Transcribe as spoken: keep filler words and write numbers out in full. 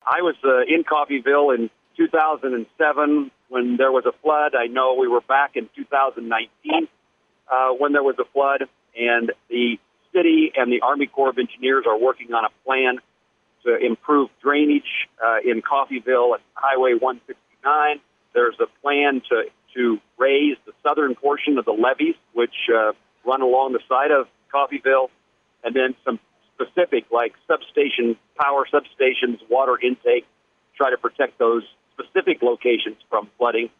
I was uh, in Coffeyville in two thousand seven when there was a flood. I know we were back in two thousand nineteen uh, when there was a flood, and the city and the Army Corps of Engineers are working on a plan to improve drainage uh, in Coffeyville at Highway one sixty-nine. There's a plan to, to raise the southern portion of the levees, which uh, run along the side of Coffeyville, and then some specific, like substation, power substations, water intake, try to protect those specific locations from flooding.